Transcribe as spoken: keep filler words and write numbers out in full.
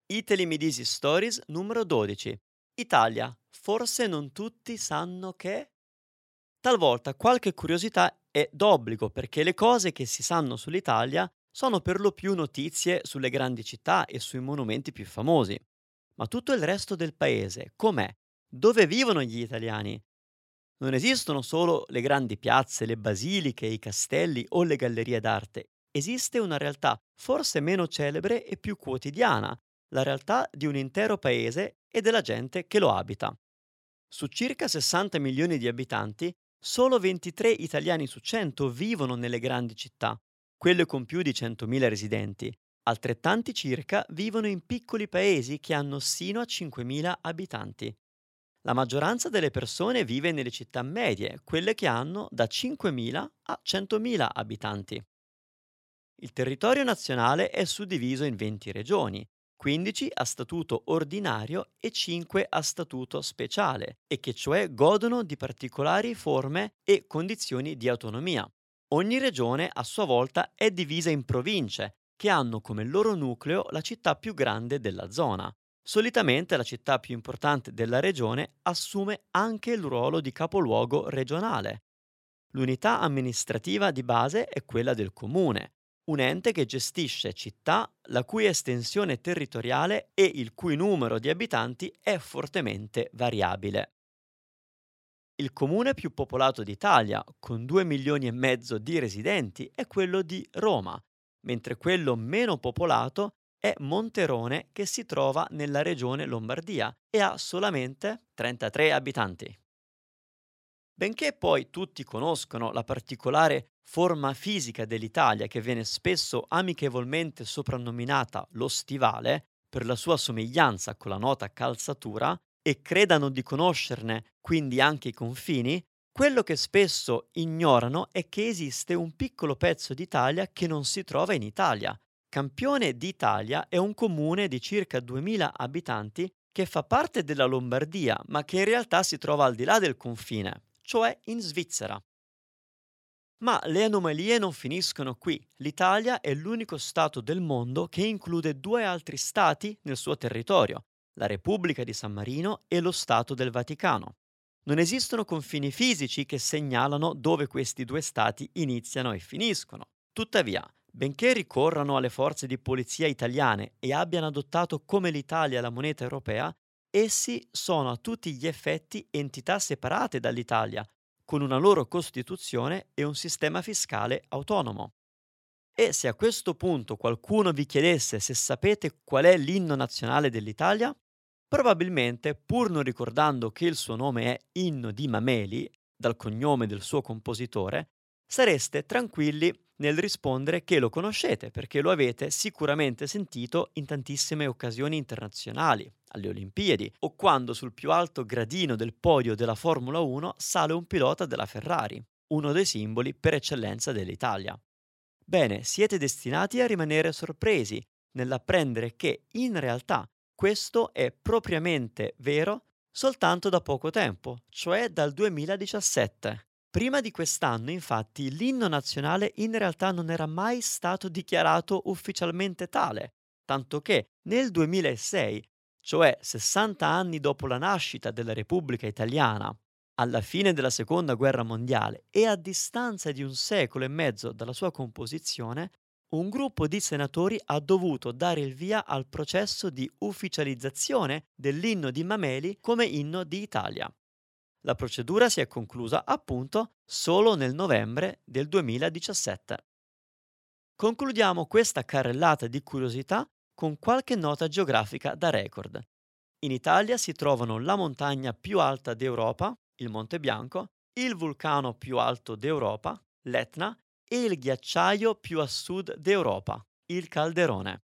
Italy Midisi Stories numero dodici. Italia. Forse non tutti sanno che... Talvolta qualche curiosità è d'obbligo perché le cose che si sanno sull'Italia sono per lo più notizie sulle grandi città e sui monumenti più famosi. Ma tutto il resto del paese, com'è? Dove vivono gli italiani? Non esistono solo le grandi piazze, le basiliche, i castelli o le gallerie d'arte. Esiste una realtà forse meno celebre e più quotidiana, la realtà di un intero paese e della gente che lo abita. Su circa sessanta milioni di abitanti, solo ventitré italiani su cento vivono nelle grandi città, quelle con più di centomila residenti. Altrettanti circa vivono in piccoli paesi che hanno sino a cinquemila abitanti. La maggioranza delle persone vive nelle città medie, quelle che hanno da cinquemila a centomila abitanti. Il territorio nazionale è suddiviso in venti regioni, quindici a statuto ordinario e cinque a statuto speciale, e che cioè godono di particolari forme e condizioni di autonomia. Ogni regione a sua volta è divisa in province, che hanno come loro nucleo la città più grande della zona. Solitamente la città più importante della regione assume anche il ruolo di capoluogo regionale. L'unità amministrativa di base è quella del comune, un ente che gestisce città la cui estensione territoriale e il cui numero di abitanti è fortemente variabile. Il comune più popolato d'Italia, con due milioni e mezzo di residenti, è quello di Roma, mentre quello meno popolato è Monterone, che si trova nella regione Lombardia e ha solamente trentatré abitanti. Benché poi tutti conoscono la particolare forma fisica dell'Italia, che viene spesso amichevolmente soprannominata lo stivale per la sua somiglianza con la nota calzatura, e credano di conoscerne quindi anche i confini, quello che spesso ignorano è che esiste un piccolo pezzo d'Italia che non si trova in Italia. Campione d'Italia è un comune di circa duemila abitanti che fa parte della Lombardia, ma che in realtà si trova al di là del confine, cioè in Svizzera. Ma le anomalie non finiscono qui. L'Italia è l'unico Stato del mondo che include due altri Stati nel suo territorio, la Repubblica di San Marino e lo Stato del Vaticano. Non esistono confini fisici che segnalano dove questi due Stati iniziano e finiscono. Tuttavia, benché ricorrano alle forze di polizia italiane e abbiano adottato come l'Italia la moneta europea, essi sono a tutti gli effetti entità separate dall'Italia, con una loro costituzione e un sistema fiscale autonomo. E se a questo punto qualcuno vi chiedesse se sapete qual è l'inno nazionale dell'Italia, probabilmente, pur non ricordando che il suo nome è Inno di Mameli, dal cognome del suo compositore, sareste tranquilli nel rispondere che lo conoscete perché lo avete sicuramente sentito in tantissime occasioni internazionali, alle Olimpiadi o quando sul più alto gradino del podio della Formula uno sale un pilota della Ferrari, uno dei simboli per eccellenza dell'Italia. Bene, siete destinati a rimanere sorpresi nell'apprendere che in realtà questo è propriamente vero soltanto da poco tempo, cioè dal duemiladiciassette. Prima di quest'anno, infatti, l'inno nazionale in realtà non era mai stato dichiarato ufficialmente tale, tanto che nel duemilasei, cioè sessanta anni dopo la nascita della Repubblica Italiana, alla fine della Seconda Guerra Mondiale e a distanza di un secolo e mezzo dalla sua composizione, un gruppo di senatori ha dovuto dare il via al processo di ufficializzazione dell'inno di Mameli come inno di Italia. La procedura si è conclusa appunto solo nel novembre del duemiladiciassette. Concludiamo questa carrellata di curiosità con qualche nota geografica da record. In Italia si trovano la montagna più alta d'Europa, il Monte Bianco, il vulcano più alto d'Europa, l'Etna, e il ghiacciaio più a sud d'Europa, il Calderone.